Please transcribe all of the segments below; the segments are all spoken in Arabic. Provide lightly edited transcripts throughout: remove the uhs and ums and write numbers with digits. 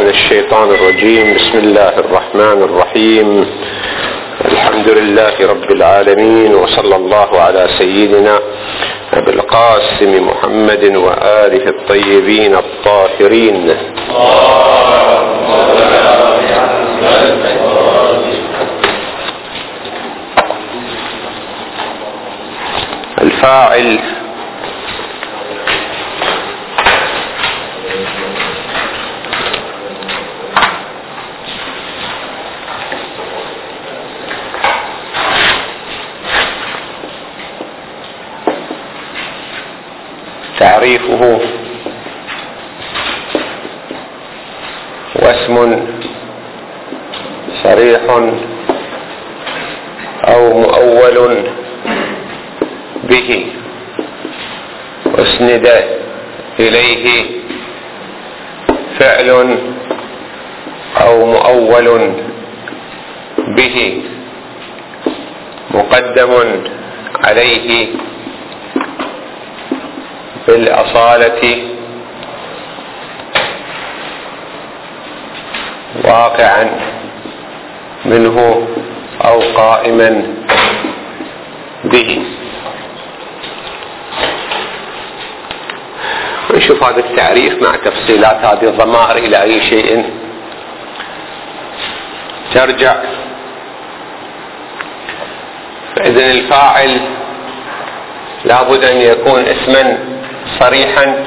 من الشيطان الرجيم. بسم الله الرحمن الرحيم. الحمد لله رب العالمين، وصلى الله على سيدنا أبي القاسم محمد وآله الطيبين الطاهرين. الفاعل تعريفه واسم صريح أو مؤول به أسند إليه فعل أو مؤول به مقدم عليه بالأصالة واقعا منه أو قائما به. نشوف هذا التعريف مع تفصيلات هذه الضمائر إلى أي شيء ترجع. فإذن الفاعل لابد أن يكون اسما صريحا.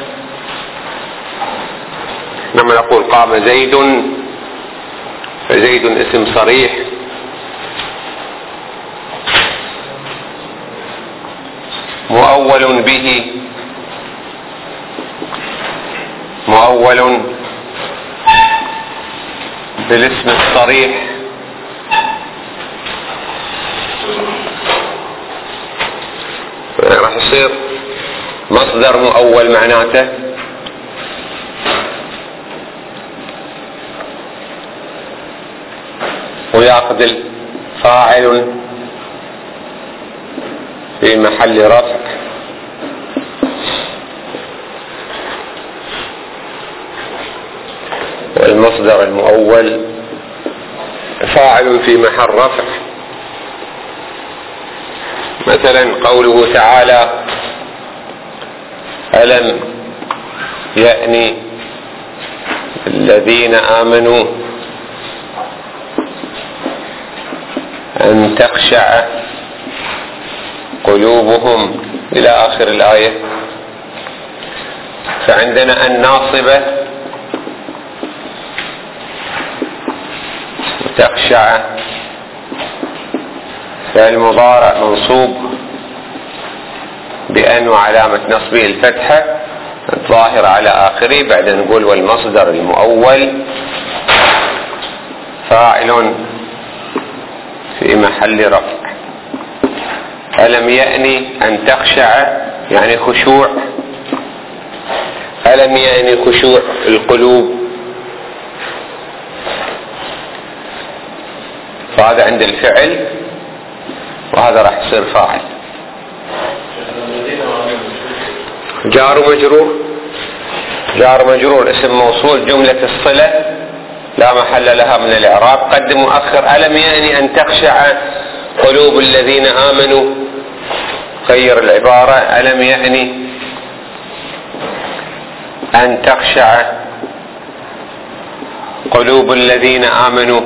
لما نقول قام زيد فزيد اسم صريح، مؤول به مؤول بالاسم الصريح، راح يصير مصدر مؤول معناته ويأخذ الفاعل في محل رفع والمصدر المؤول فاعل في محل رفع. مثلا قوله تعالى: ألم يأن الذين آمنوا أن تخشع قلوبهم إلى آخر الآية. فعندنا أن ناصبة تخشع فالمضارع منصوب بأن وعلامة نصبه الفتحة الظاهرة على آخره. بعد نقول والمصدر المؤول فاعل في محل رفع. ألم يأن أن تخشع يعني خشوع، ألم يأن خشوع القلوب، فهذا عند الفعل وهذا راح يصير فاعل. جار ومجرور، جار مجرور اسم موصول جملة الصلة لا محل لها من الإعراب. قدم مؤخر. ألم يأن أن تخشع قلوب الذين آمنوا، غير العبارة. ألم يأن أن تخشع قلوب الذين آمنوا.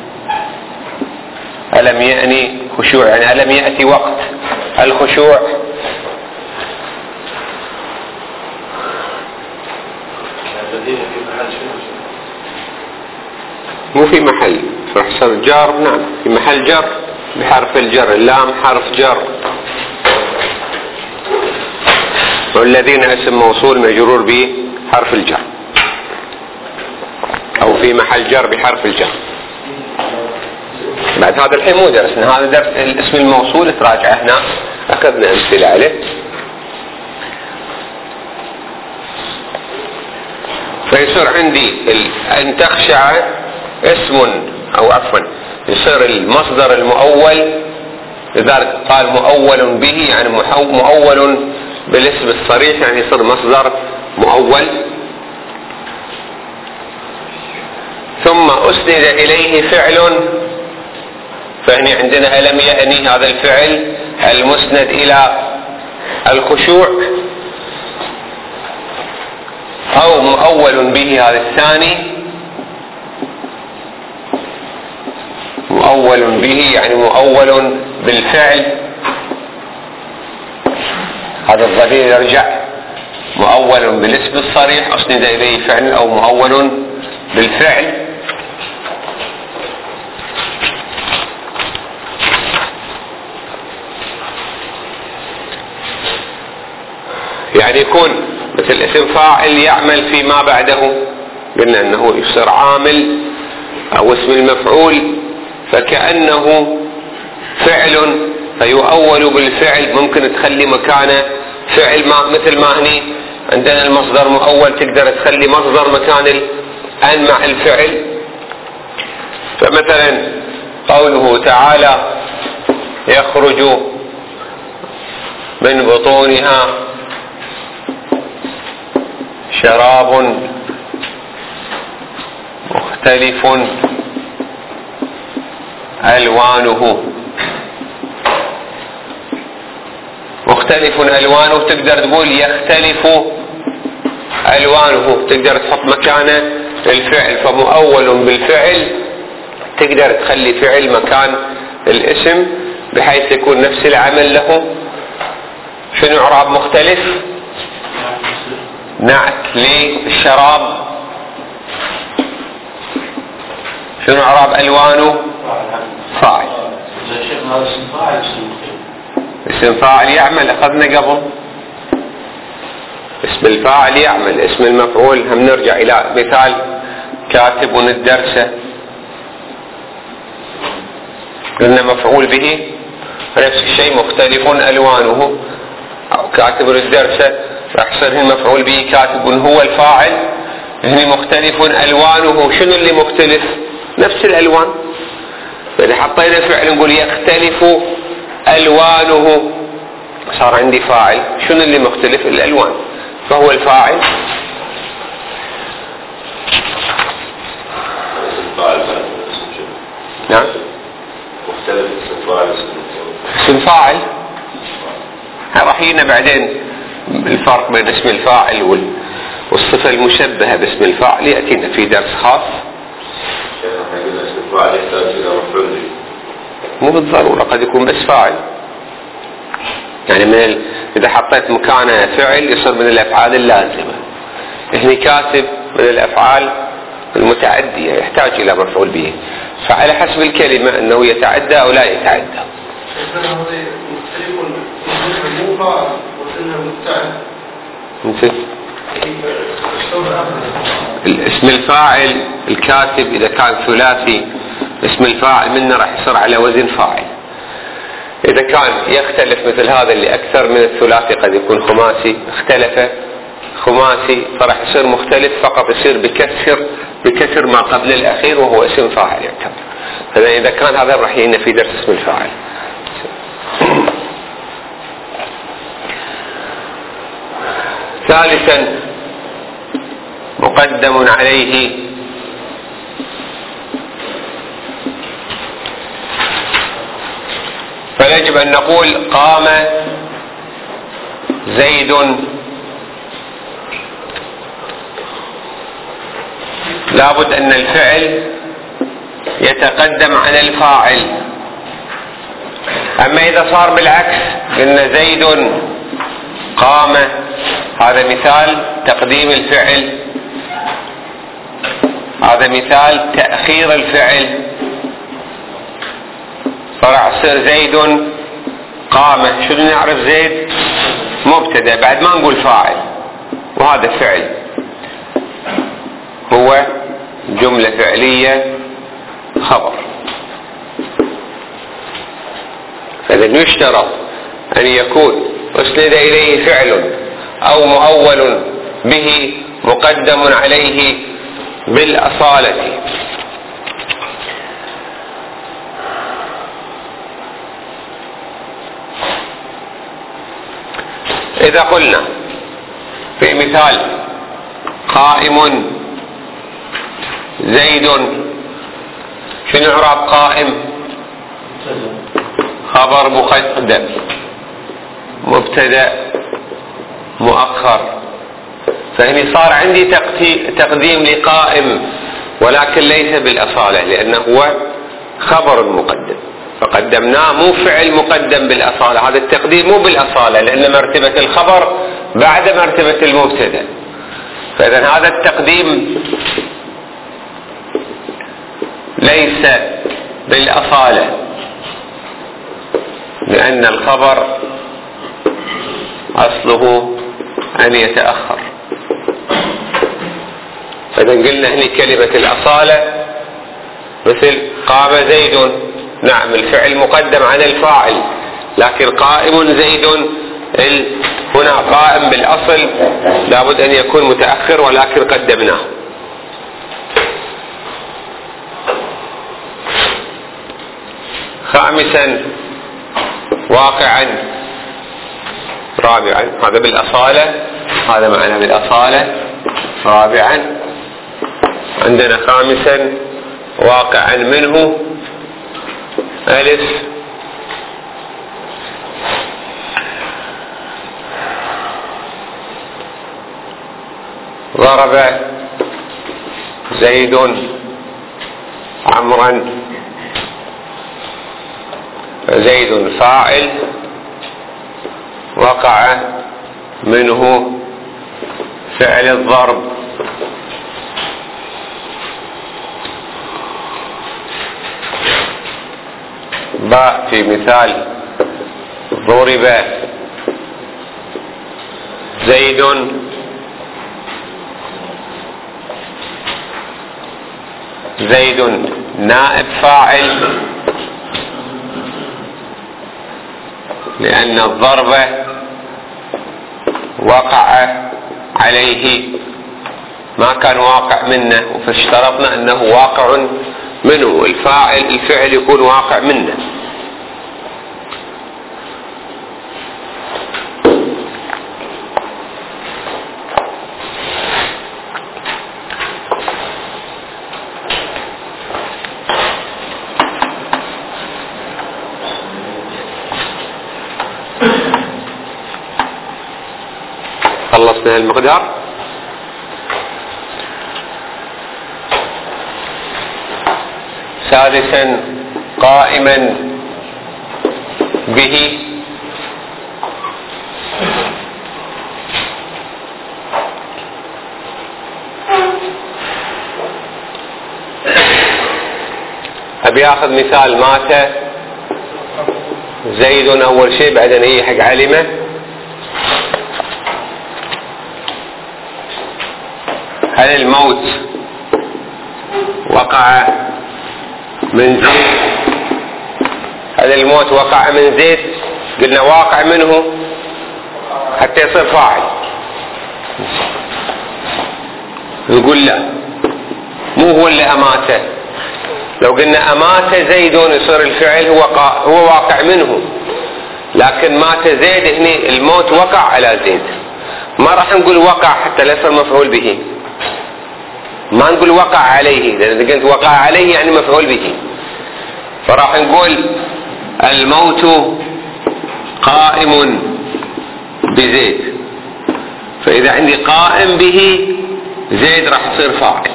ألم يأن خشوع يعني ألم يأتي وقت الخشوع. مو في محل فحصر جار. نعم في محل جر بحرف الجر. اللام حرف جر، والذين اسم موصول مجرور به حرف الجر أو في محل جر بحرف الجر. بعد هذا الحين مو درسنا، هذا درس الاسم الموصول تراجع هنا أخذنا أمثلة عليه. فيصير عندي أن تخشع اسم أو عفوا يصير المصدر المؤول، لذلك قال مؤول به يعني مؤول بالاسم الصريح، يعني يصير مصدر مؤول. أسند إليه فعل، فهنا عندنا ألم يأني هذا الفعل المسند إلى الخشوع، أو مؤول به هذا الثاني، مؤول به يعني مؤول بالفعل، هذا الضمير يرجع مؤول بالاسم الصريح أسند إليه فعل أو مؤول بالفعل. يعني يكون مثل اسم فاعل يعمل فيما بعده، قلنا أنه يصير عامل، أو اسم المفعول فكأنه فعل فيؤول بالفعل، ممكن تخلي مكانه فعل، مثل ما هني عندنا المصدر مؤول تقدر تخلي مصدر مكان الآن مع الفعل. فمثلا قوله تعالى يخرج من بطونها شراب مختلف ألوانه، مختلف ألوانه تقدر تقول يختلف ألوانه، تقدر تحط مكانه الفعل، فمؤول بالفعل تقدر تخلي فعل مكان الاسم بحيث يكون نفس العمل له. شنو إعراب مختلف؟ نعت للشراب. شنو إعراب ألوانه؟ فاعل. اسم فاعل يعمل، أخذنا قبل اسم الفاعل يعمل، اسم المفعول هم نرجع إلى مثال كاتب الدرس، قلنا مفعول به نفس الشيء مختلف ألوانه، أو كاتب الدرس راح يصير المفعول به كاتب هو الفاعل، هنا مختلف ألوانه. شنو اللي مختلف؟ نفس الألوان. فإذا حطينا فعل نقول يختلف ألوانه، صار عندي فاعل. شنو اللي مختلف؟ الألوان، فهو الفاعل. نعم مختلف اسم فاعل. راح يجينا بعدين الفرق بين اسم الفاعل والصفة المشبهة باسم الفاعل، يأتينا في درس خاص. اسم الفاعل يحتاج إلى مفعول به، مو بالضرورة، قد يكون بس فاعل. يعني إذا حطيت مكانه فعل يصير من الأفعال اللازمة. هنا كاتب من الأفعال المتعدية يحتاج إلى مفعول به، فعلى حسب الكلمة أنه يتعدى أو لا يتعدى. اسم الفاعل الكاتب إذا كان ثلاثي اسم الفاعل منه راح يصير على وزن فاعل. إذا كان يختلف مثل هذا اللي أكثر من الثلاثي، قد يكون خماسي، اختلف خماسي فراح يصير مختلف فقط، يصير بكسر ما قبل الأخير وهو اسم فاعل يعتبر. فإذا كان هذا راح يجينا في درس اسم الفاعل. ثالثا مقدم عليه فيجب أن نقول قام زيد، لابد أن الفعل يتقدم على الفاعل. أما إذا صار بالعكس قلنا زيد قام، هذا مثال تقديم الفعل، هذا مثال تأخير الفعل. فراح يصير زيد قام. شنو نعرف؟ زيد مبتدأ بعد ما نقول فاعل، وهذا فعل هو جملة فعلية خبر. فإذا يشترط أن يكون أسند إليه فعل أو مؤول به مقدم عليه بالأصالة. إذا قلنا في مثال قائم زيد شنو إعراب قائم؟ خبر مقدم مبتدأ مؤخر. فهني صار عندي تقديم لقائم ولكن ليس بالأصالة لأنه هو خبر مقدم، فقدمناه مو فعل مقدم بالأصالة. هذا التقديم مو بالأصالة لأن مرتبة الخبر بعد مرتبة المبتدأ. فإذا هذا التقديم ليس بالأصالة لأن الخبر أصله أن يتأخر. فإذا قلنا هنا كلمة الأصالة مثل قام زيد، نعم الفعل مقدم عن الفاعل لكن قائم زيد، هنا قائم بالأصل لابد أن يكون متأخر ولكن قدمناه. خامسا واقعا رابعا، هذا بالأصالة، هذا معنى بالأصالة. رابعا عندنا خامسا واقعا منه ألف ضرب زيد عمرا، زيد فاعل وقع منه فعل الضرب. باء في مثال ضرب زيد زيد نائب فاعل لأن الضرب وقع عليه، ما كان واقع منه، فاشترطنا أنه واقع منه، الفعل يكون واقع منه. خلصنا المقدار. سادسا قائما به أبي أخذ مثال مات زيد أول شيء بعدين هي حق علمه. هل الموت وقع من زيد؟ هل الموت وقع من زيد؟ قلنا واقع منه حتى يصير فاعل. نقول لا، مو هو اللي أماته. لو قلنا أمات زيد يصير الفعل هو واقع منه، لكن مات زيد هنا الموت وقع على زيد. ما راح نقول وقع حتى لا يصير مفعول به، ما نقول وقع عليه، لأن إذا قلت وقع عليه يعني مفعول به. فراح نقول الموت قائم بزيد، فإذا عندي قائم به زيد راح يصير فاعل.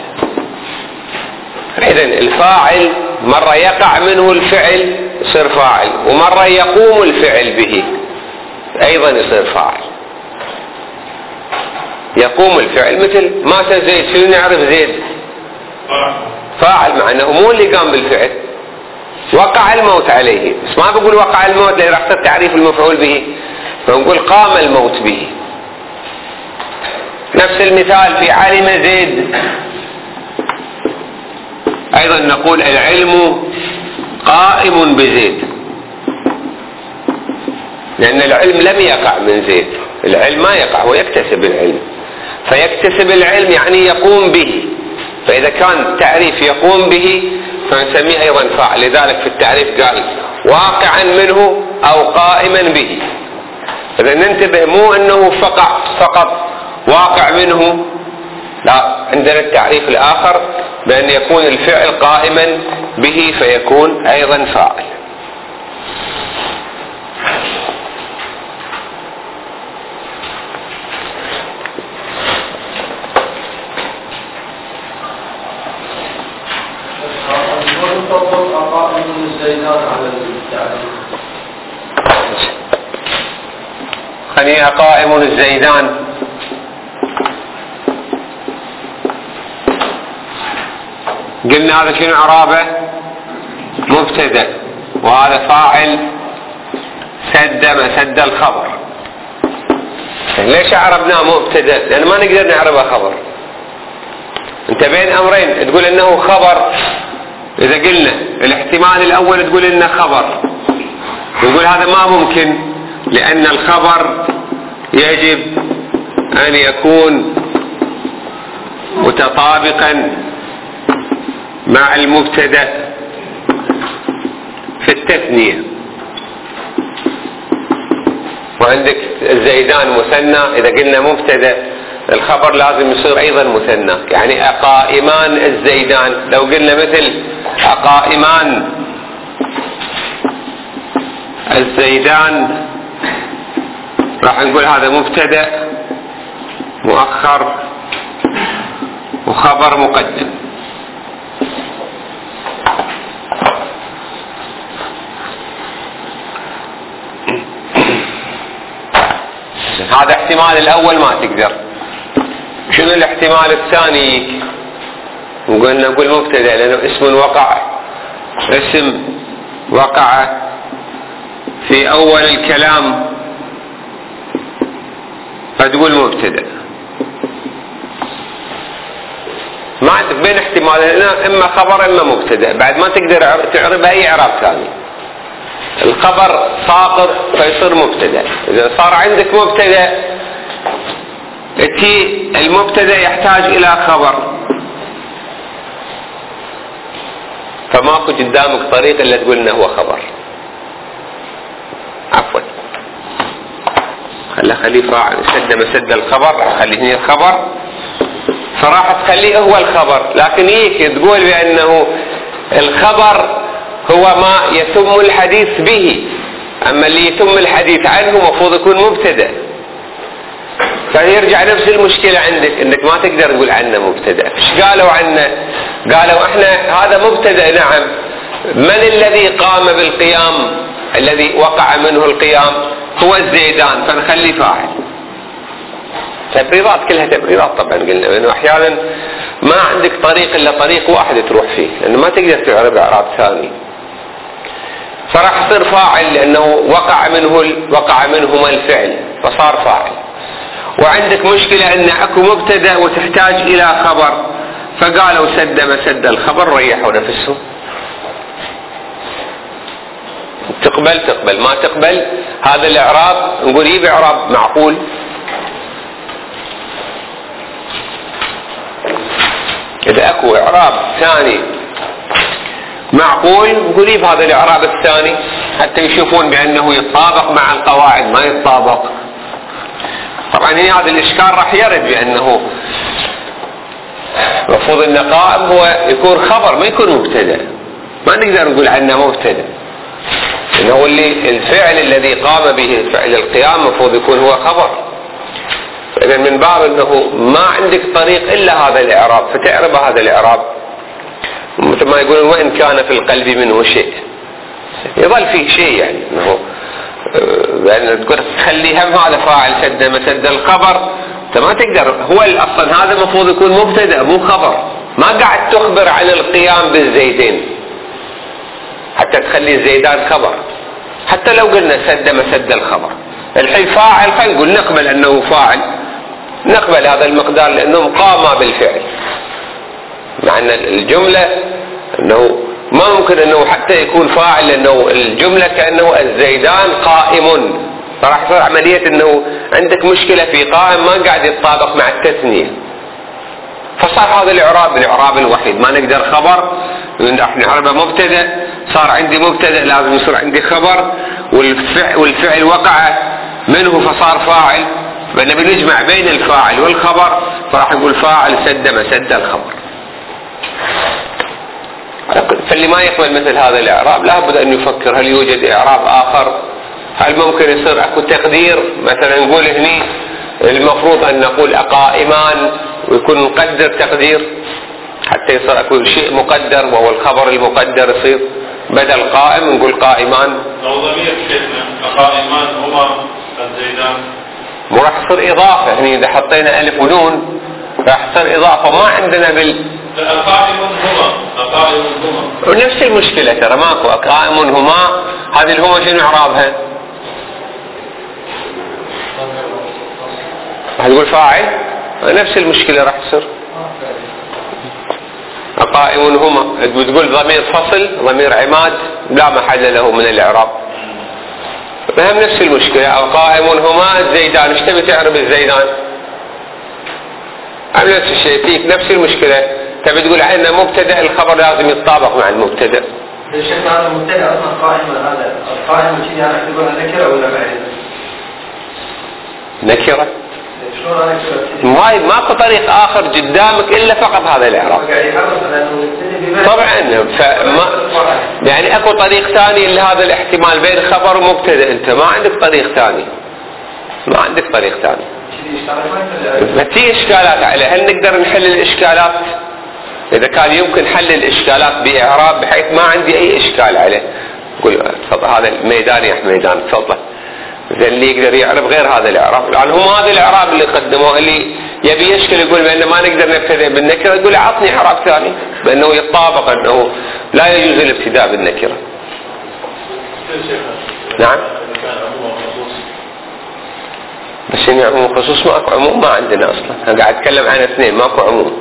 إذن الفاعل مرة يقع منه الفعل يصير فاعل، ومرة يقوم الفعل به أيضا يصير فاعل. يقوم الفعل مثل مات زيد، شنو نعرف زيد؟ فاعل، مع أنه مو اللي قام بالفعل، وقع الموت عليه، بس ما بقول وقع الموت لأن راح تصير تعريف المفعول به، فنقول قام الموت به. نفس المثال في علم زيد، أيضا نقول العلم قائم بزيد، لأن العلم لم يقع من زيد، العلم ما يقع، هو يكتسب العلم، فيكتسب العلم يعني يقوم به. فإذا كان تعريف يقوم به فنسميه أيضا فاعل. لذلك في التعريف قال واقعا منه أو قائما به. إذا ننتبه، مو أنه فقط واقع منه، لا، عندنا التعريف الآخر بأن يكون الفعل قائما به فيكون أيضا فاعل. خليها قائم الزيدان. قلنا هذا شنو إعرابه؟ مبتدأ، وهذا فاعل سد مسد الخبر. ليش عربناه مبتدأ؟ لأن ما نقدر نعربه خبر. انت بين أمرين، تقول إنه خبر إذا قلنا الاحتمال الأول تقول إنه خبر، نقول هذا ما ممكن، لأن الخبر يجب أن يكون متطابقا مع المبتدأ في التثنية. وعندك الزيدان مثنى، إذا قلنا مبتدأ الخبر لازم يصير أيضا مثنى، يعني أقائمان الزيدان. لو قلنا مثل أقائمان الزيدان راح نقول هذا مبتدأ مؤخر وخبر مقدم. هذا احتمال الأول ما تقدر. شنو الاحتمال الثاني؟ نقول مبتدأ لأنه اسم وقع، اسم وقع في أول الكلام فتقول مبتدأ. ما عندك بين احتمالين، إما خبر إما مبتدأ، بعد ما تقدر تعرب أي إعراب ثاني. الخبر ساقط فيصير مبتدأ. إذا صار عندك مبتدأ، المبتدأ يحتاج إلى خبر، فماكو قدامك طريق إلا تقول إنه هو خبر. عفوا، خليه فاعل سد مسد الخبر، خليه هنا الخبر، فراح تخليه هو الخبر. لكن هيك تقول بأنه الخبر هو ما يتم الحديث به، أما اللي يتم الحديث عنه مفروض يكون مبتدأ. فيرجع نفس المشكلة عندك، انك ما تقدر تقول عنه مبتدأ. ايش قالوا عنه؟ قالوا احنا هذا مبتدأ. نعم، من الذي قام بالقيام؟ الذي وقع منه القيام هو الزيدان، فنخلي فاعل. تبريرات، كلها تبريرات طبعا. قلنا لانه احيانا ما عندك طريق الا طريق واحد تروح فيه، لانه ما تقدر تعرب اعراب ثاني. فراح يصير فاعل لانه وقع منهما الفعل فصار فاعل. وعندك مشكلة ان اكو مبتدأ وتحتاج الى خبر، فقالوا سد مسد الخبر، ريحوا نفسهم. تقبل ما تقبل هذا الاعراب، نقول يبي اعراب معقول. اذا اكو اعراب ثاني معقول نقول يب هذا الاعراب الثاني، حتى يشوفون بانه يتطابق مع القواعد. ما يتطابق طبعا هنا هذا الاشكال راح يرد، بانه المفروض ان قائم هو يكون خبر ما يكون مبتدأ. ما نقدر نقول عنه مبتدأ، انه الفعل الذي قام به فعل القيام المفروض يكون هو خبر. فاذا من باب انه ما عندك طريق الا هذا الاعراب، فتعرب هذا الاعراب مثل ما يقولون وان كان في القلب منه شيء، يظل فيه شيء، يعني انه لأن تخلي هم هذا فاعل سد مسد الخبر، انت ما تقدر. هو اصلا هذا المفروض يكون مبتدأ مو خبر. ما قاعد تخبر عن القيام بالزيدين حتى تخلي الزيدان خبر. حتى لو قلنا سد مسد الخبر، الحين فاعل، خلينا نقول نقبل انه فاعل، نقبل هذا المقدار لانهم قام بالفعل. مع ان الجملة انه ما ممكن انه حتى يكون فاعل، لانه الجملة كأنه الزيدان قائم، فراح تصير عملية انه عندك مشكلة في قائم ما قاعد يتطابق مع التثنية. فصار هذا الاعراب الوحيد. ما نقدر خبر، احنا نعربه مبتدأ، صار عندي مبتدأ لازم يصير عندي خبر، والفعل وقع منه فصار فاعل، بأننا بنجمع بين الفاعل والخبر، فراح نقول فاعل سد مسد الخبر. فاللي ما يقبل مثل هذا الإعراب لابد أن يفكر هل يوجد إعراب آخر، هل ممكن يصير أكو تقدير. مثلا نقول هني المفروض أن نقول أقائمان ويكون نقدر تقدير حتى يصير أكو شيء مقدر وهو الخبر المقدر، يصير بدل قائم نقول قائمان. لو ضمير شيخنا أقائمان هما الزيدان مو راح تصير إضافة هني إذا حطينا ألف ونون راح تصير إضافة، ما عندنا القائم هما ونفس المشكلة ترى ماكو أقائم هما. هذه الهما شنو إعرابها؟ راح تقول فاعل، نفس المشكلة راح تصير أقائم هما. بتقول ضمير فصل ضمير عماد لا محل له من الإعراب، فهم نفس المشكلة. أقائم هما الزيدان، ايش تبي تعرب الزيدان؟ نفس الشيء فيك نفس المشكلة، تبي تقول عندنا مبتدأ الخبر لازم يتطابق مع المبتدأ. الشيخ هذا المبتدأ أصلا قائم، هذا القائم شيء أنا أعتبرها نكرة ولا معرفة؟ نكرة. ماكو طريق آخر قدامك إلا فقط هذا الإعراب. طبعا يعني أكو طريق ثاني لهذا الاحتمال بين خبر ومبتدأ، أنت ما عندك طريق ثاني، ما عندك طريق ثاني. ما في إشكالات عليه، هل نقدر نحل الإشكالات؟ إذا كان يمكن حل الإشكالات بإعراب بحيث ما عندي أي إشكال عليه، قول تفضل هذا الميدان يا ميدان تفضل. إذا اللي يقدر يعرب غير هذا الإعراب، لأن هم هذا الإعراب اللي قدموه، اللي يبي يشكل يقول بأنه ما نقدر نبتدئ بالنكرة، يقول أعطني إعراب ثاني بأنه يتطابق أنه لا يجوز الابتداء بالنكرة. نعم. بس إن عموم خصوص ماكو عموم، ما عندنا أصلا، أنا قاعد أتكلم عن اثنين ماكو عموم.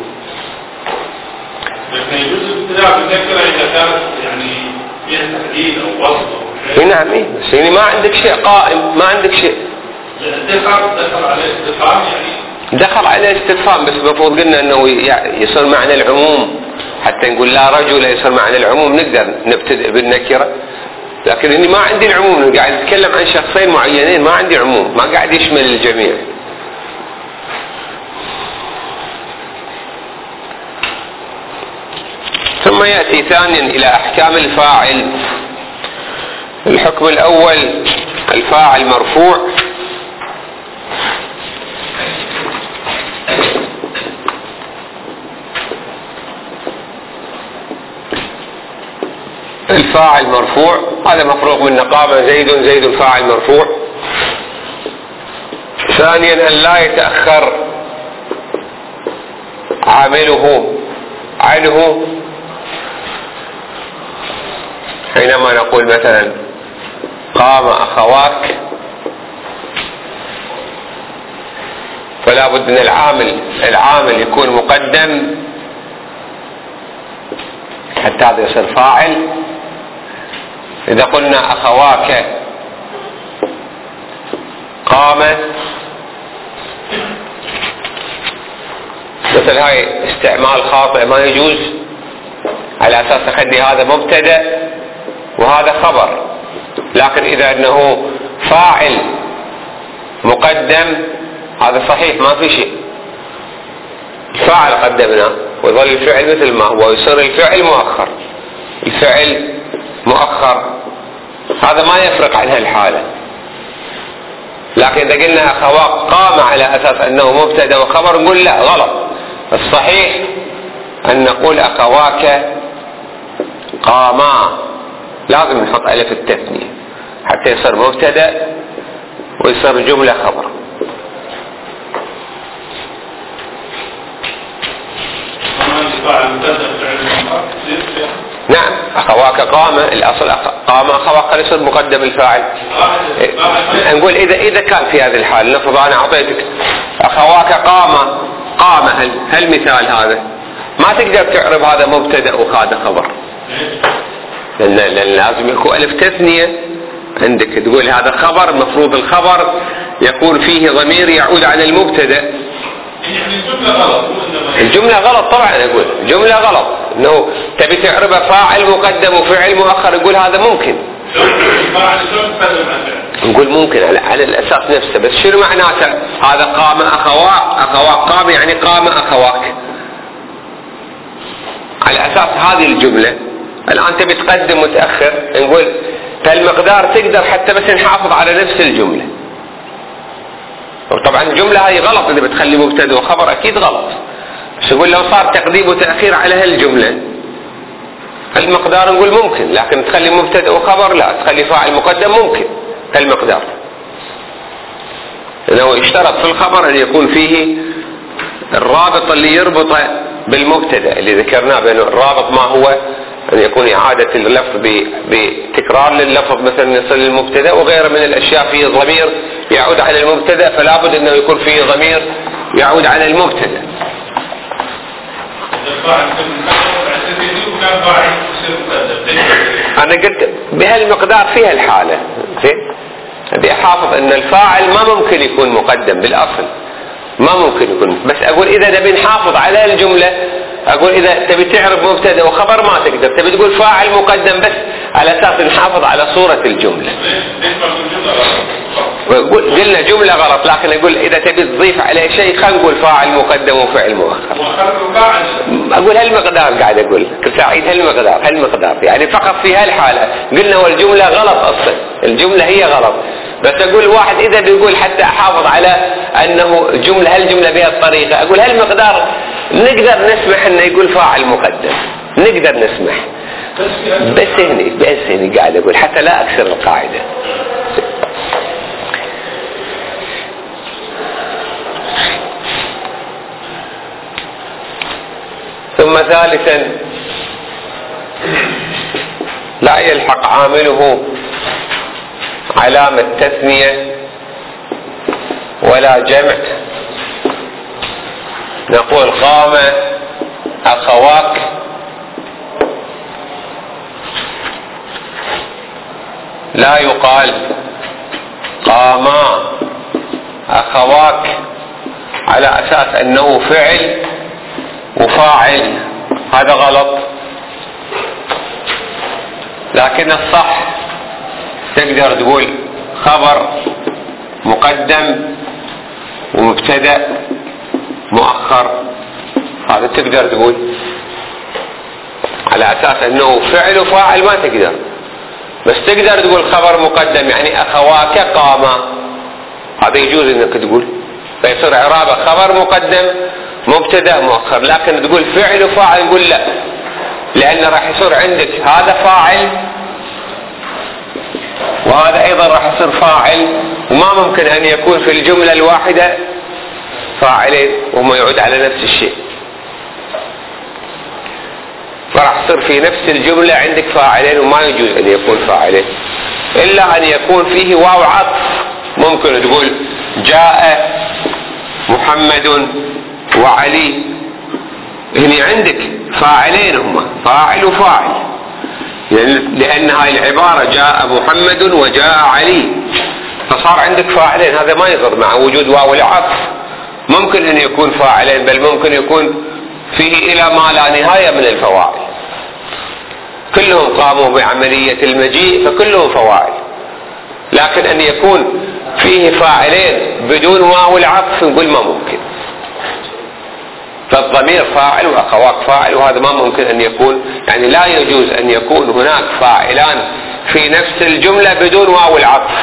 لكن يجوز الابتداء بالنكرة إذا كانت يعني فيها تحديد أو وصف أو شيء. نعم بس يعني ما عندك شيء قائم، ما عندك شيء. دخل عليه استفهام يعني. دخل عليه استفهام، بس المفروض قلنا أنه يصير معنى العموم، حتى نقول لا رجل يصير معنى العموم نقدر نبتدئ بالنكرة، لكن إني ما عندي العموم، قاعد أتكلم عن شخصين معينين، ما عندي عموم، ما قاعد يشمل الجميع. ثم يأتي ثانيا إلى أحكام الفاعل. الحكم الأول الفاعل مرفوع. الفاعل مرفوع هذا مفروغ من قام زيد، زيد فاعل مرفوع. ثانيا أن لا يتأخر عامله عنه، حينما نقول مثلا قام أخواك فلا بد من العامل يكون مقدم حتى هذا يصير فاعل. إذا قلنا أخواك قام، مثل هاي استعمال خاطئ ما يجوز، على أساس أخلي هذا مبتدأ وهذا خبر، لكن إذا أنه فاعل مقدم هذا صحيح ما في شيء، الفاعل قدمناه ويظل الفعل مثل ما هو، ويصير الفعل مؤخر، الفعل مؤخر، هذا ما يفرق عن هالحالة. لكن إذا قلنا أخواك قام على أساس أنه مبتدأ وخبر نقول لا غلط، الصحيح أن نقول أخواك قاما، لازم نحط ألف التثنية حتى يصير مبتدأ ويصير جملة خبر. نعم أخواك قام، الأصل قام أخواك يصير مقدم الفاعل. نقول إذا كان في هذه الحالة، نفرض أنا أعطيتك أخواك قام هالمثال هذا ما تقدر تعرف هذا مبتدأ وهذا خبر، لأن لازم يكون ألف تثنية عندك، تقول هذا خبر، مفروض الخبر يكون فيه ضمير يعود على المبتدأ. الجملة غلط طبعا، أقول الجملة غلط، إنه تبي تعرف فاعل مقدم وفعل مؤخر، يقول هذا ممكن. نقول ممكن على الأساس نفسه. بس شنو معناته هذا قام أخواك قام يعني قام أخواك على أساس هذه الجملة. الآن تبي تقدم وتأخر، نقول فالمقدار تقدر حتى بس نحافظ على نفس الجملة. وطبعا الجملة هاي غلط، إذا بتخلي مبتدأ وخبر أكيد غلط. بس نقول لو صار تقديم وتأخير على هالجملة المقدار نقول ممكن، لكن تخلي مبتدأ وخبر لا، تخلي فاعل مقدم ممكن المقدار. لأنه اشترط في الخبر أن يكون فيه الرابط اللي يربطه بالمبتدأ اللي ذكرناه، بأنه الرابط ما هو أن يكون إعادة اللفظ بتكرار لللفظ مثلا يصل للمبتدأ وغيره من الأشياء فيه ضمير يعود على المبتدأ، فلا بد أنه يكون فيه ضمير يعود على المبتدأ. أنا قلت بهالمقدار فيها الحالة أبي أحافظ أن الفاعل ما ممكن يكون مقدم بالأصل، ما ممكن يكون. بس أقول إذا نبي نحافظ على الجملة، أقول إذا تبي تعرف مبتدأ وخبر ما تقدر، تبي تقول فاعل مقدم بس على أساس نحافظ على صورة الجملة. قلنا جملة غلط، لكن أقول إذا تبي تضيف عليه شيء خلينا نقول فاعل مقدم وفعل مؤخر. أقول هالمقدار قاعد أقول كل ساعة هالمقدار يعني فقط في هالحالة. قلنا والجملة غلط أصلا، الجملة هي غلط. بس أقول واحد إذا بيقول حتى أحافظ على أنه هالجملة بها الطريقة، أقول هالمقدار نقدر نسمح أنه يقول فاعل مقدم، نقدر نسمح. بس هني قاعد أقول حتى لا أكسر القاعدة. ثم ثالثا لا يلحق عامله علامة تثنية ولا جمع. نقول قام أخواك، لا يقال قاما أخواك على أساس أنه فعل وفاعل، هذا غلط. لكن الصح تقدر تقول خبر مقدم ومبتدأ مؤخر، هذا تقدر تقول على أساس أنه فعل وفاعل ما تقدر. بس تقدر تقول خبر مقدم يعني أخواك قاما، هذا يجوز أنك تقول، فيصير إعرابه خبر مقدم مبتدأ مؤخر. لكن تقول فعل وفاعل نقول لا، لأن راح يصير عندك هذا فاعل وهذا أيضا راح يصير فاعل، وما ممكن أن يكون في الجملة الواحدة فاعلين وما يعود على نفس الشيء. فراح يصير في نفس الجملة عندك فاعلين وما يجوز أن يكون فاعلين، إلا أن يكون فيه واو عطف. ممكن تقول جاء محمد وعلي، هنا عندك فاعلين هما فاعل وفاعل، لأن هاي العبارة جاء محمد وجاء علي، فصار عندك فاعلين. هذا ما يضر مع وجود واو العطف. ممكن أن يكون فاعلين، بل ممكن يكون فيه إلى ما لا نهاية من الفواعل، كلهم قاموا بعملية المجيء فكلهم فواعل. لكن أن يكون فيه فاعلين بدون واو العطف نقول ما ممكن. فالضمير فاعل وأخواك فاعل، وهذا ما ممكن أن يكون، يعني لا يجوز أن يكون هناك فاعلان في نفس الجملة بدون واو العطف.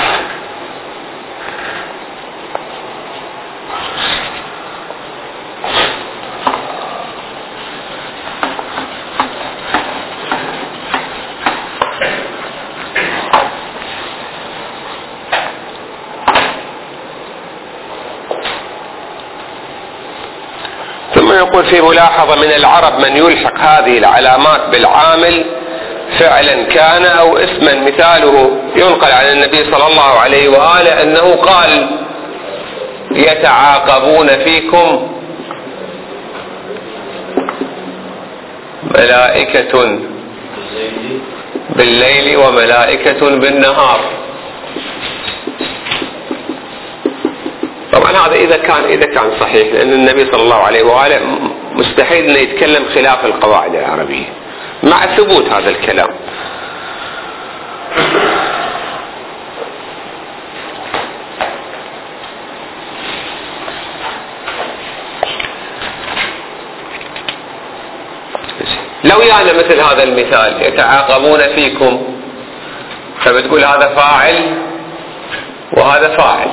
يقول في ملاحظة من العرب من يلحق هذه العلامات بالعامل فعلا كان أو اسما. مثاله ينقل عن النبي صلى الله عليه وآله أنه قال يتعاقبون فيكم ملائكة بالليل وملائكة بالنهار. طبعا هذا إذا كان صحيح، لأن النبي صلى الله عليه وآله مستحيل أن يتكلم خلاف القواعد العربية مع ثبوت هذا الكلام. يانا مثل هذا المثال يتعاقبون فيكم، فبتقول هذا فاعل وهذا فاعل،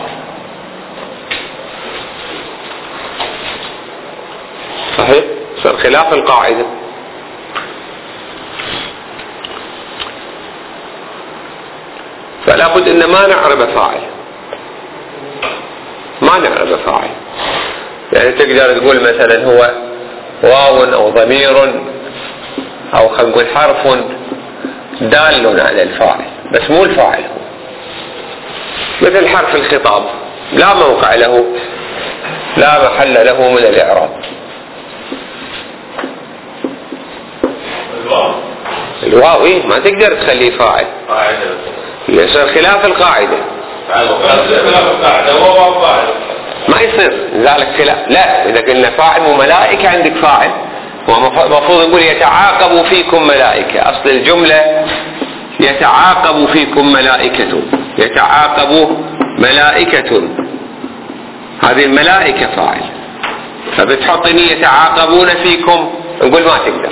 صحيح؟ صار خلاف القاعدة. فلا بد ان ما نعرب فاعل، ما نعرب فاعل. يعني تقدر تقول مثلا هو واو او ضمير او خلينا نقول حرف دال على الفاعل، بس مو الفاعل هو. مثل حرف الخطاب لا موقع له، لا محل له من الاعراب. الواو إيه ما تقدر تخليه فاعل، يصير خلاف القاعدة. ما يصير ذلك خلاف. لا، إذا قلنا فاعل وملائكة عندك فاعل، ومفروض نقول يتعاقب فيكم ملائكة. أصل الجملة يتعاقب فيكم ملائكة، يتعاقب ملائكة، هذه الملائكة فاعل. فبتحطني يتعاقبون فيكم، نقول ما تقدر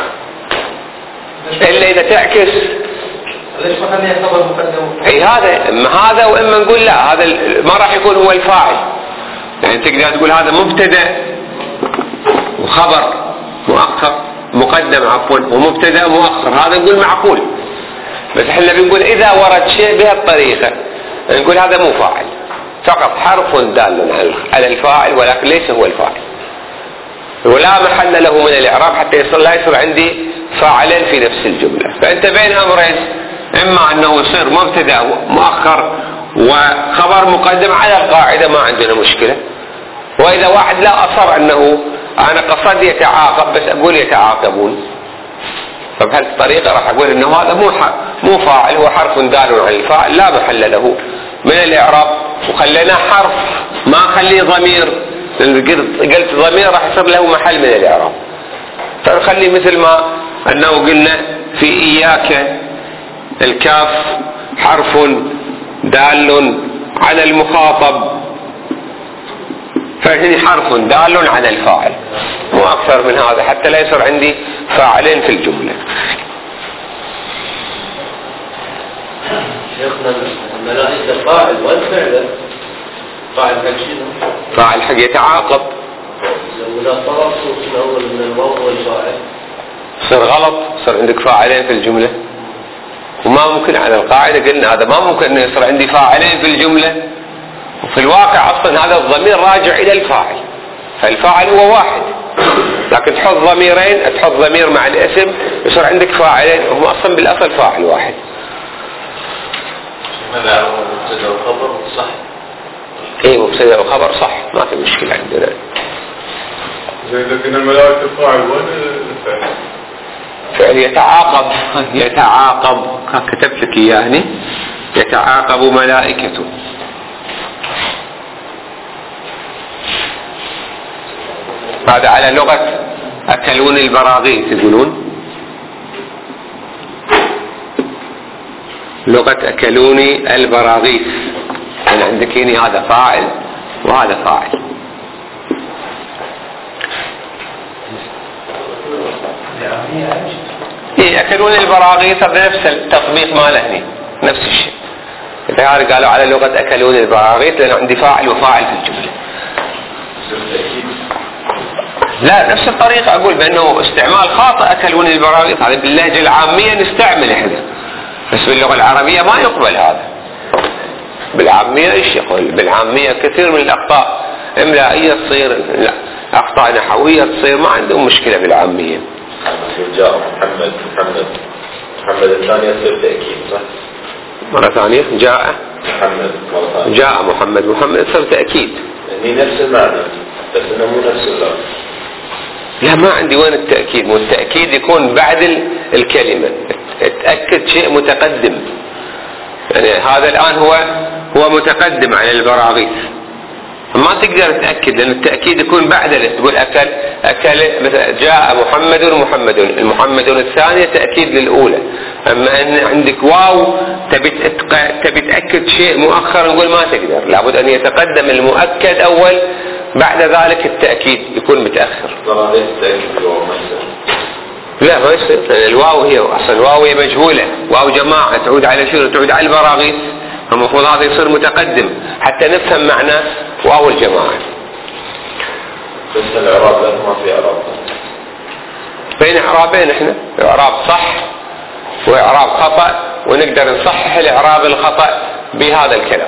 إلا إذا تعكس. ليش ما خليه خبر مقدم؟ اي هذا واما نقول لا، هذا ما راح يكون هو الفاعل. يعني تقدر تقول هذا مبتدا وخبر مؤخر، مقدم عفوا ومبتدا مؤخر، هذا نقول معقول. بس احنا بنقول اذا ورد شيء بهالطريقه نقول هذا مو فاعل، فقط حرف دال على الفاعل ولكن ليس هو الفاعل، ولا محل له من الاعراب حتى لا يصير عندي فاعلين في نفس الجمله. فانت بين امرين، اما انه يصير مبتدا مؤخر وخبر مقدم على القاعده ما عندنا مشكله، واذا واحد لا اصر انه انا قصد يتعاقب بس اقول يتعاقبون، فبهالطريقه راح اقول انه هذا مو فاعل، هو حرف دال على الفاعل لا محل له من الاعراب، وخليناه حرف ما خليه ضمير، قلت ضمير راح يصير له محل من الاعراب، فنخلي مثل ما انه قلنا في اياك الكاف حرف دال على المخاطب، فهي حرف دال على الفاعل، مو اكثر من هذا حتى لا يصير عندي فاعلين في الجمله. شيخنا الملائكه فاعل والفعل فاعل حق شنو؟ فاعل حق يتعاقب. اذا طرف في الاول من الواو والفاعل صار غلط، صار عندك فاعلين في الجمله، وما ممكن على القاعده قلنا هذا ما ممكن انه يصير عندي فاعلين في الجمله، وفي الواقع اصلا هذا الضمير راجع الى الفاعل، فالفاعل هو واحد، لكن تحط ضميرين، تحط ضمير مع الاسم يصير عندك فاعلين وهم اصلا بالاصل فاعل واحد. هذا هو مبتدا وخبر صح؟ اي مبتدا وخبر صح، ما في مشكله عندنا. زين لكن الملائكه فاعل وين الفعل؟ فعل يتعاقب كتبت لك اياه هنا، يتعاقب ملائكته. هذا على لغة أكلون البراغيث يقولون، لغة أكلون البراغيث. أنا عندك هنا هذا فاعل وهذا فاعل. إيه أكلون البراغيث بنفس التطبيق ماله هنا نفس الشيء. إذا قالوا على لغة أكلون البراغيث لأنه عندي فاعل وفاعل في الجملة. لا نفس الطريقة أقول بأنه استعمال خاطئ أكلون البراغيث، هذا باللهجة العامية نستعمل إحنا، بس باللغة العربية ما يقبل هذا. بالعامية إيش يقول؟ بالعامية كثير من الأخطاء إملائية تصير، لا أخطاء نحوية تصير، ما عندهم مشكلة بالعامية. جاء محمد الثانية يصير تأكيد صح؟ مرة ثانية جاء محمد مرة ثانية. جاء محمد يصير تأكيد، يعني نفس المعنى بس إنه مو نفس اللفظ. لا ما عندي وين التأكيد، والتأكيد يكون بعد الكلمة، تأكد شيء متقدم، يعني هذا الآن هو متقدم على البراغيث، ما تقدر تأكد لأن التأكيد يكون بعد، تقول أكل مثلا جاء محمد الثانية تأكيد للأولى، أما أن عندك واو تبي تأكد شيء مؤخر نقول ما تقدر، لابد أن يتقدم المؤكد أول بعد ذلك التأكيد يكون متأخر. لا ما يصير، لأن الواو هي أصل الواو هي مجهولة، واو جماعة تعود على شنو؟ تعود على البراغيث، المفروض هذا يصير متقدم حتى نفهم معنى واو الجماعة. بس الإعراب لا ما في إعراب. بين إعرابين إحنا، إعراب صح وإعراب خطأ، ونقدر نصحح الإعراب الخطأ بهذا الكلام.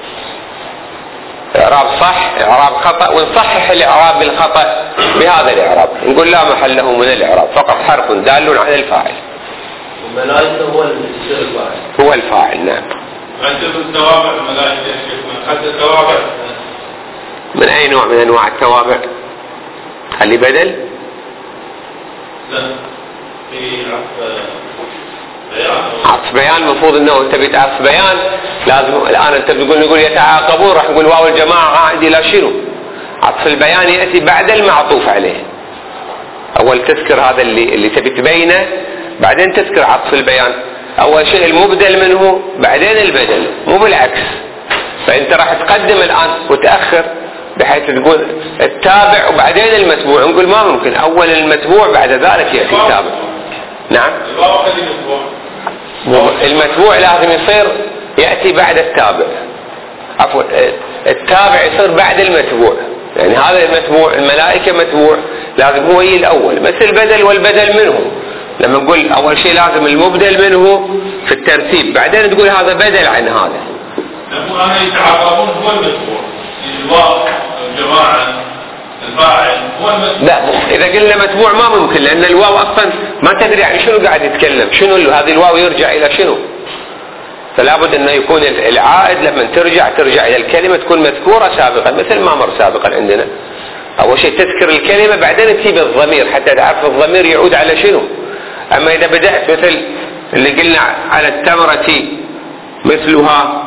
إعراب صح، إعراب خطأ، ونصحح الإعراب بالخطأ بهذا الإعراب، نقول لا محل له من الإعراب، فقط حرف دال على الفاعل. الملائكة هو الفاعل. هو الفاعل، نعم. عندهم التوابع الملائكة يا شيخ، حتى التوابع. من أي نوع من أنواع التوابع؟ هل بدل؟ لا، في بيان. عطف بيان، المفروض انه انت بتعطف بيان لازم الان انت نقول يتعاقبون، راح نقول واو الجماعه عائد الى شنو؟ عطف البيان ياتي بعد المعطوف عليه. اول تذكر هذا اللي تبي تبينه، بعدين تذكر عطف البيان. اول شيء المبدل منه بعدين البدل، مو بالعكس. فانت راح تقدم الان وتاخر بحيث تقول التابع وبعدين المتبوع، نقول ما ممكن، اول المتبوع بعد ذلك ياتي التابع. نعم، المتبوع لازم يصير يأتي بعد التابع، عفوا التابع يصير بعد المتبوع، يعني هذا المتبوع الملائكة متبوع لازم هو يجي الأول، مثل البدل والبدل منه. لما نقول أول شيء لازم المبدل منه في الترتيب، بعدين تقول هذا بدل عن هذا. نقول أنا يتعاقبون هو المتبوع، الواو الجماعة الفاعل هو المتبوع. لا، إذا قلنا متبوع ما ممكن، لأن الواو أصلا ما تدري يعني شنو قاعد يتكلم، شنو هذه الواو يرجع إلى شنو. فلا بد أنه يكون العائد لما ترجع إلى الكلمة تكون مذكورة سابقا، مثل ما مر سابقا عندنا. أول شيء تذكر الكلمة بعدين تجيب الضمير حتى تعرف الضمير يعود على شنو. أما إذا بدأت مثل اللي قلنا على التمرة مثلها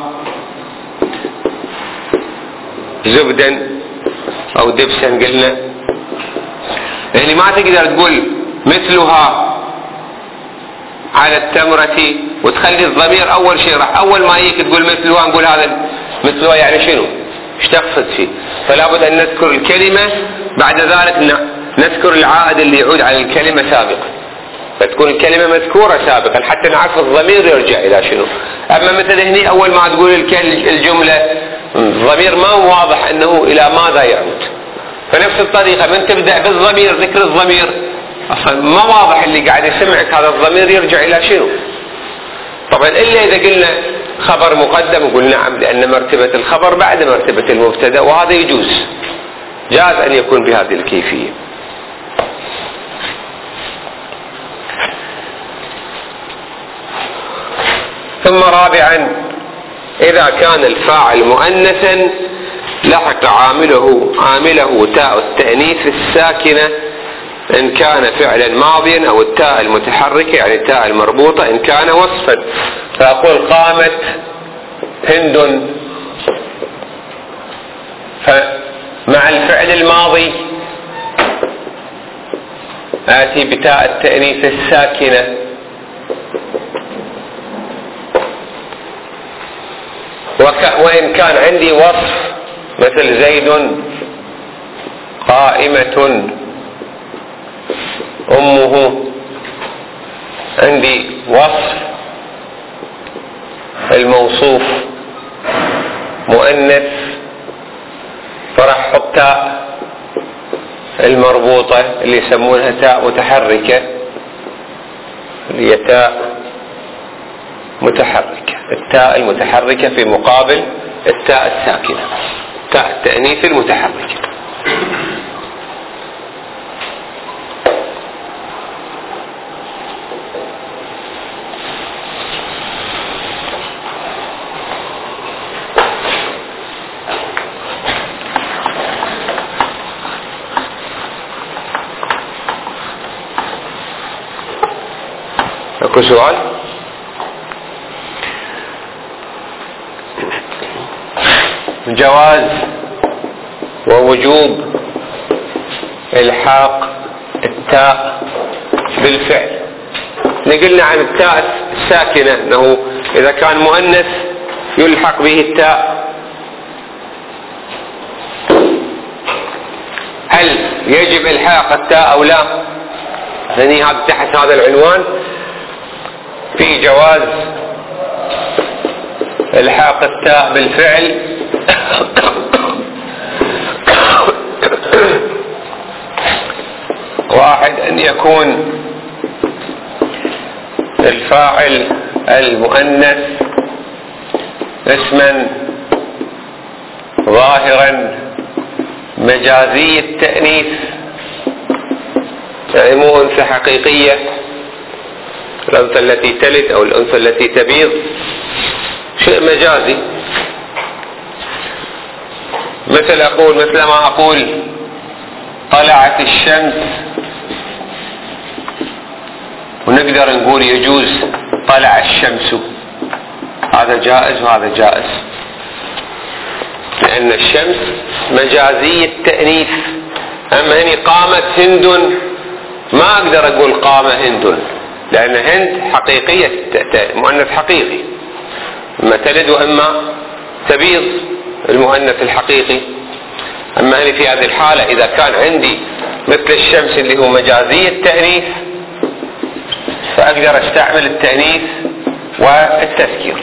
زبدا أو دبسا قلنا، يعني ما تقدر تقول مثلها على التمرة وتخلي الضمير أول شيء، راح أول ما يجيك تقول مثلها نقول هذا مثلها يعني شنو؟ ايش تقصد فيه؟ فلا بد أن نذكر الكلمة بعد ذلك نذكر العائد اللي يعود على الكلمة سابقا، فتكون الكلمة مذكورة سابقا حتى نعرف الضمير يرجع إلى شنو. أما مثل هني أول ما تقول الجملة الضمير ما هو واضح أنه إلى ماذا يعود، فنفس الطريقة من تبدأ بالضمير ذكر الضمير أصلا ما واضح اللي قاعد يسمعك هذا الضمير يرجع إلى شنو. طبعا إلا إذا قلنا خبر مقدم نقول نعم، لأن مرتبة الخبر بعد مرتبة المبتدأ، وهذا يجوز، جاز أن يكون بهذه الكيفية. ثم رابعا، إذا كان الفاعل مؤنثا لحق عامله تاء التأنيث الساكنة إن كان فعلا ماضيا، أو التاء المتحركة يعني التاء المربوطة إن كان وصفا. فأقول قامت هند، فمع الفعل الماضي آتي بتاء التأنيث الساكنة، وإن كان عندي وصف مثل زيد قائمة أمه، عندي وصف الموصوف مؤنث فرح حط تاء المربوطة اللي يسمونها تاء متحركة، اللي هي تاء متحركة، التاء المتحركة في مقابل التاء الساكنة، تاء التأنيث المتحركة. أكو سؤال؟ جواز ووجوب الحاق التاء بالفعل. نقلنا عن التاء الساكنة أنه إذا كان مؤنث يلحق به التاء. هل يجب الحاق التاء أو لا؟ يعني هذا تحت هذا العنوان في جواز الحاق التاء بالفعل واحد أن يكون الفاعل المؤنث اسما ظاهرا مجازي التأنيث، يعني مو أنثى حقيقية، الأنثى التي تلد أو الأنثى التي تبيض، شيء مجازي. مثل ما أقول طلعت الشمس، ونقدر نقول يجوز طلع الشمس، هذا جائز وهذا جائز، لأن الشمس مجازي التأنيث. أما هني قامت هند، ما أقدر أقول قام هند، لأن هند حقيقية مؤنث حقيقي، إما تلد وإما تبيض المؤنث الحقيقي. أما هني في هذه الحالة إذا كان عندي مثل الشمس اللي هو مجازي التأنيث، فأقدر أستعمل التأنيث والتذكير.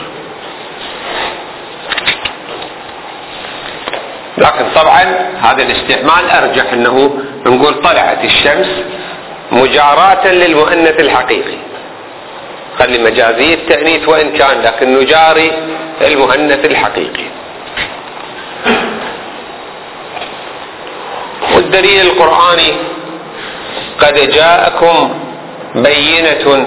لكن طبعا هذا الاستعمال أرجح أنه نقول طلعت الشمس مجاراة للمؤنث الحقيقي، خلي مجازي التأنيث وإن كان، لكن نجاري المؤنث الحقيقي. والدليل القرآني قد جاءكم بينة،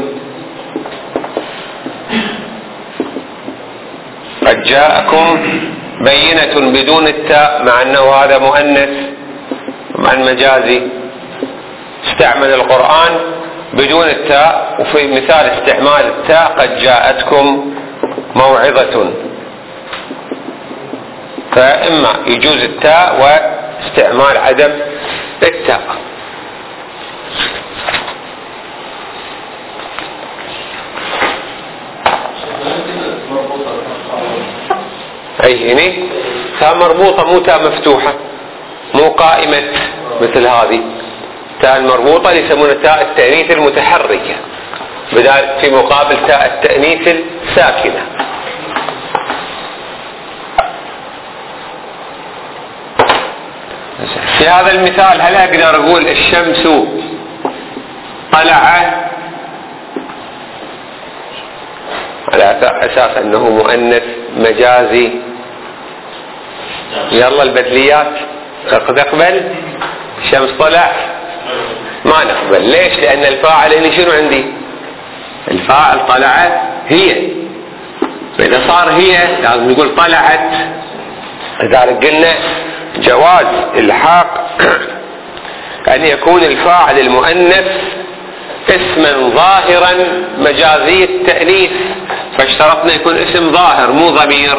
قد جاءكم بينة بدون التاء، مع أنه هذا مؤنث مع المجازي، استعمل القرآن بدون التاء. وفي مثال استعمال التاء قد جاءتكم موعظة، فإما يجوز التاء واستعمال عدم التاء. أي هني تاء مربوطة مو تاء مفتوحة، مو قائمة مثل هذه. تاء المربوطة يسمونها تاء التأنيث المتحركة، بدال في مقابل تاء التأنيث الساكنة. في هذا المثال هل أقدر أقول الشمس طلع على أساس أنه مؤنث مجازي؟ يلا البدليات تقبل الشمس طلع؟ ما نقبل. ليش؟ لأن الفاعل هنا شنو عندي؟ الفاعل طلعت هي، فإذا صار هي لازم نقول طلعت. لذلك قلنا جواز الحاق أن يكون الفاعل المؤنث اسما ظاهرا مجازي التأنيث، فاشترطنا يكون اسم ظاهر مو ضمير.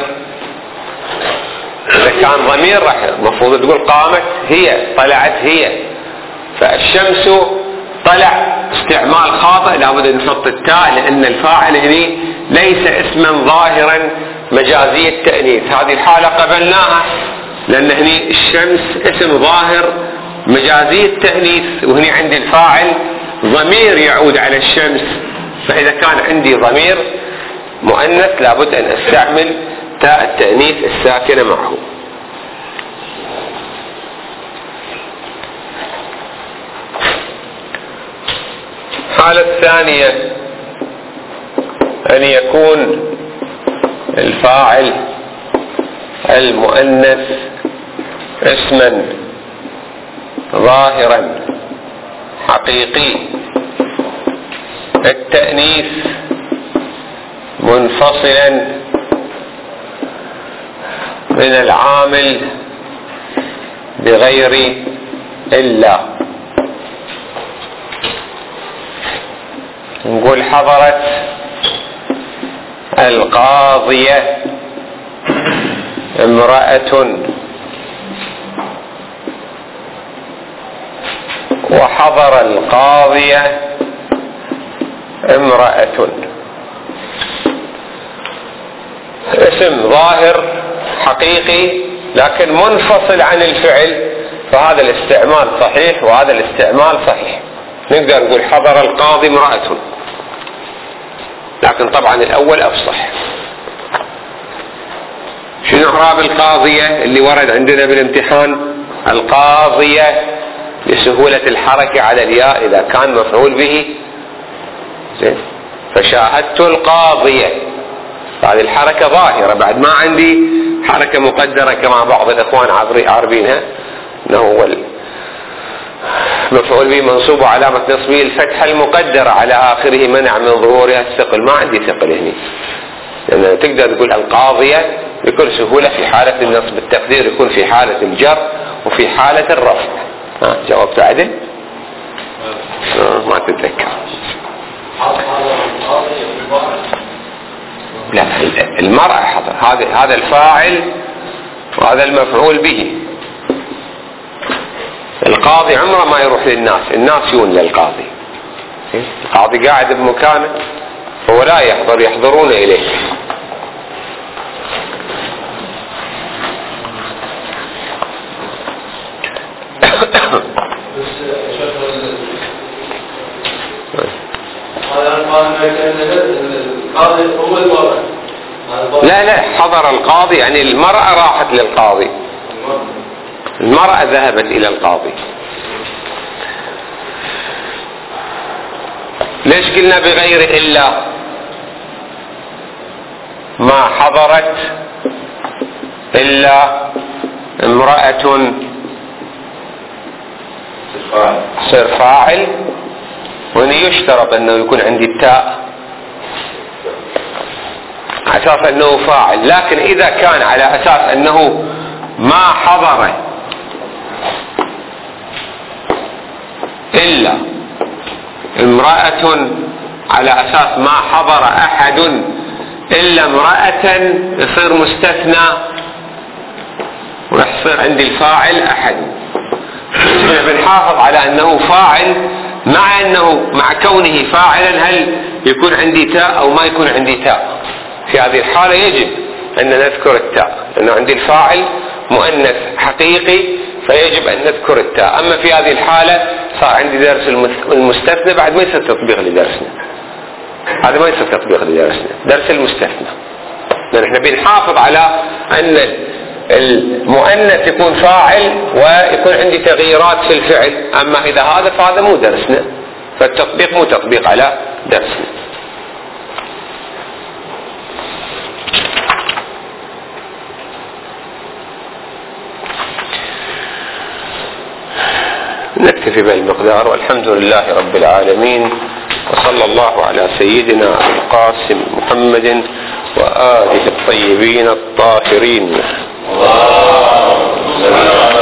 إذا كان ضمير راح المفروض تقول قامت هي، طلعت هي. فالشمس طلع استعمال خاطئ، لابد أن نحط التاء، لأن الفاعل هنا ليس اسما ظاهرا مجازي التأنيث. هذه الحالة قبلناها، لأن هنا الشمس اسم ظاهر مجازي التأنيث، وهنا عندي الفاعل ضمير يعود على الشمس. فإذا كان عندي ضمير مؤنث لابد أن أستعمل تاء التأنيث الساكنة معه. الحالة الثانية أن يكون الفاعل المؤنث اسما ظاهرا حقيقي التأنيث منفصلا من العامل بغير إلا. نقول حضرت القاضية امرأة، وحضر القاضية امرأة. اسم ظاهر حقيقي لكن منفصل عن الفعل، فهذا الاستعمال صحيح وهذا الاستعمال صحيح. نقدر نقول حضر القاضي امرأة، لكن طبعا الأول أفصح. شنو إعراب القاضية اللي ورد عندنا بالامتحان؟ القاضية لسهولة الحركة على الياء إذا كان مفعول به. زين، فشاهدت القاضية، هذه الحركة ظاهرة، بعد ما عندي حركة مقدرة كما بعض الإخوان عارفينها، أنه هو مفعول به منصوب وعلامة نصبه الفتحة المقدرة على آخره منع من ظهورها الثقل. ما عندي ثقل هنا، لأن تقدر تقول القاضية بكل سهولة في حالة النصب، التقدير يكون في حالة الجر وفي حالة الرفع. جاوبت عدل؟ ما تتذكر. لا، المرأة حضر، هذا الفاعل وهذا المفعول به. القاضي عمره ما يروح للناس، الناس يون للقاضي. القاضي قاعد بمكانه، هو لا يحضر، يحضرون إليه. لا حضر القاضي يعني المرأة راحت للقاضي، المرأة ذهبت إلى القاضي. ليش قلنا بغير إلا؟ ما حضرت إلا امرأة صير فاعل، وهنا يشترط أنه يكون عندي التاء على أساس أنه فاعل. لكن إذا كان على أساس أنه ما حضر إلا امرأة، على أساس ما حضر أحد إلا امرأة، يصير مستثنى ويصير عندي الفاعل أحد. بنحافظ على أنه فاعل، مع كونه فاعلا هل يكون عندي تاء أو ما يكون عندي تاء. في هذه الحالة يجب أن نذكر التاء، لأنه عندي الفاعل مؤنث حقيقي فيجب أن نذكر التاء. أما في هذه الحالة صار عندي درس المستثنى، بعد ما يصير تطبيق لدرسنا، هذا ما يصير تطبيق لدرسنا، درس المستثنى. لأن احنا بنحافظ على أن المؤنث يكون فاعل ويكون عندي تغييرات في الفعل. أما إذا هذا فهذا مو درسنا، فالتطبيق مو تطبيق على درسنا. نكتفي بالمقدار، والحمد لله رب العالمين، وصلى الله على سيدنا القاسم محمد وآله الطيبين الطاهرين.